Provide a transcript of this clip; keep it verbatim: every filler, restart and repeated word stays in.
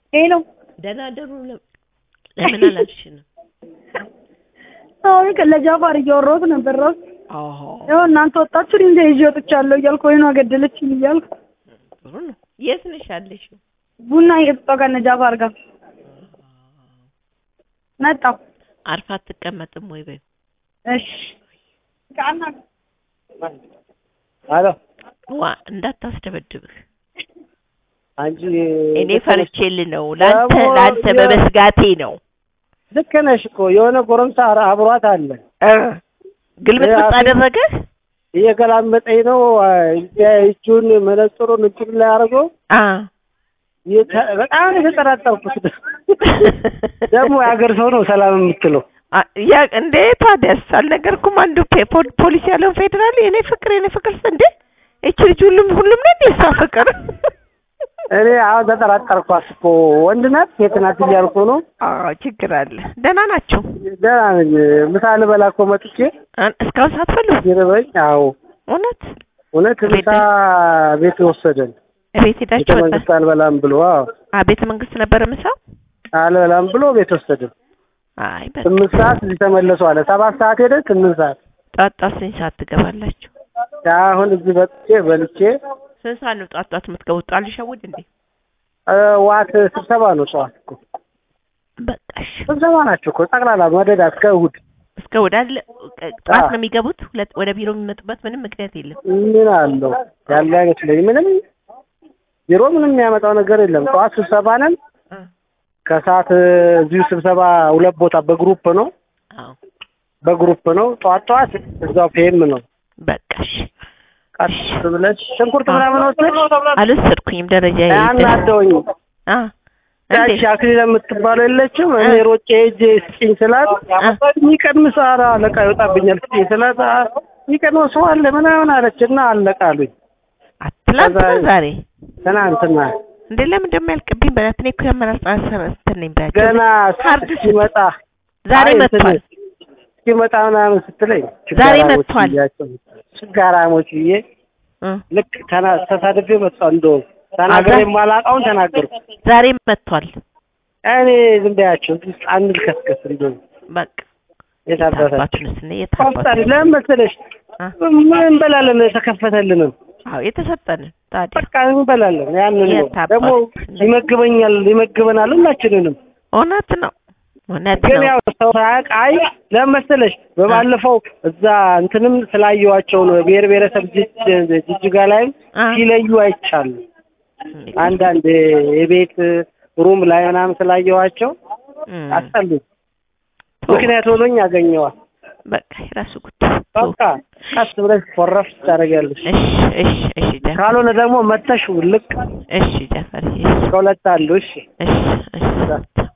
ሄሎ ደህና ደሩ ለምን አላልሽንም? አዎ ከለጃፋር እያወራሁት ነበር ራስ አዎ ያው እናንተ ወጣችሁ እንደ ይዤ ወጥቻለሁ እያልኩ ወይ ነው ገደለችኝ እያልኩ ጥሩ ነው። የት ነሽ ያለሽው? ቡና እየጠጣሁ ጋር ነጃፋር ጋር መጣሁ። አርፋ አትቀመጥም ወይ በይ? እሺ ካና አሎ ዋ እንዳታስደበድብህ አንቺ እኔ ፈርቼልህ ነው ላንተ ላንተ በመስጋቴ ነው። ልክ ነሽ እኮ የሆነ ጎረምሳ አብሯት አለ እ ግልብጥ አደረገ እየገላመጠኝ ነው እጁን መነጽሩን እንትን ላይ አድርጎ አ በጣም የተጠራጠርኩት ደግሞ ያገር ሰው ነው ሰላም የምትለው ያ እንዴ ታዲያስ አልነገርኩም? አንዱ ፖሊስ ያለው ፌደራል የኔ ፍቅር የኔ ፍቅር እንዴ እቺ ልጅ ሁሉም ሁሉም ነው የሷ ፍቅር እኔ አሁን ተጠራጠርኳት እኮ ወንድ ናት ሴት ናት እያልኩ ነው። አዎ ችግር አለ። ደህና ናቸው? ደህና ነኝ። ምሳ ልበላ እኮ መጥቼ እስካሁን ሳትፈልጉ ይረበኝ? አዎ እውነት እውነት ምሳ ቤት ወሰደን። ቤት ሄዳችሁ ወጣ መንግስት አልበላም ብሎ አዎ አ ቤተ መንግስት ነበር ምሳው አልበላም ብሎ ቤት ወሰደን። አይ በቃ ስምንት ሰዓት እዚህ ተመለሱ አለ። ሰባት ሰዓት ሄደ ስምንት ሰዓት ጣጣ ስንት ሰዓት ትገባላችሁ? አሁን እዚህ በጥቼ በልቼ ስንት ሰዓት ነው ጣጣ ጣት የምትገቡት? ጣልሽውድ እንዴ? ዋት ስብሰባ ነው ጠዋት እኮ በቃሽ ስብሰባ ናቸው እኮ ጠቅላላ መደዳ እስከ እሑድ እስከ እሑድ አይደል? ጠዋት ነው የሚገቡት? ሁለት ወደ ቢሮ የሚመጡበት ምንም ምክንያት የለም። ምን አለው ያለ አይመስለኝ ምንም ቢሮ ምንም የሚያመጣው ነገር የለም። ጠዋት ስብሰባ ነን ከሰዓት እዚሁ ስብሰባ ሁለት ቦታ በግሩፕ ነው። አዎ በግሩፕ ነው። ጠዋት ጠዋት እዛው ፒኤም ነው። በቃሽ ቀስ ብለሽ ሽንኩርት ምናምን ወጥተሽ አልወሰድኩኝም ደረጃ ያን አደውኝ አ እንዴ አክሊል የምትባለው የለችም እኔ ሮጬ ሄጄ ስጪኝ ስላት የሚቀድም ሳራ አለቃ ይወጣብኛል ስጪኝ ስላት የሚቀድም ሰው አለ ምናምን አለችና አለቃሉኝ። አትላንት ዛሬ ትናንትና እንዴ ለምን እንደሚያልቅብኝ በላት እኔ እኮ ያመራጣን ሰረስተን ነኝ ባያቸው ገና ካርድ ሲመጣ ዛሬ መጥቷል ሲመጣ ምናምን ስትለኝ ዛሬ መጥቷል ችጋራሞች ብዬ ልክ ተሳድቤ መጣሁ። እንደው ተናገሬ ማላውቀውን ተናገርኩ። ዛሬ መጥቷል። እኔ ዝም በያቸው አንድ ከስከስ እንደው በቃ የታባታችሁስ ነው የታባታችሁ ለምን መሰለሽ ምን እንበላለን ተከፈተልን። አዎ የተሰጠንን ታዲያ በቃ እንበላለን ያንን ነው ደግሞ ይመግበኛል ይመግበናል ሁላችንንም። እውነት ነው እውነት ነው። ግን ያው ሰው አይ ለምን መሰለሽ በባለፈው እዛ እንትንም ስላየዋቸው ነው ብሔር ብሔረሰብ ጅጅጋ ላይ ሲለዩ አይቻሉ አንዳንድ የቤት ሩም ላይ ምናምን ስላየዋቸው አስጠሉ። ምክንያት ሆኖኝ አገኘዋል። በቃ የራሱ ጉዳይ በቃ ቀስ ብለሽ ወረፍ ታደርጊያለሽ። እሺ እሺ እሺ ካልሆነ ደግሞ መተሽ ልክ እሺ ጀፈር እሺ ከሁለት አሉ። እሺ እሺ እሺ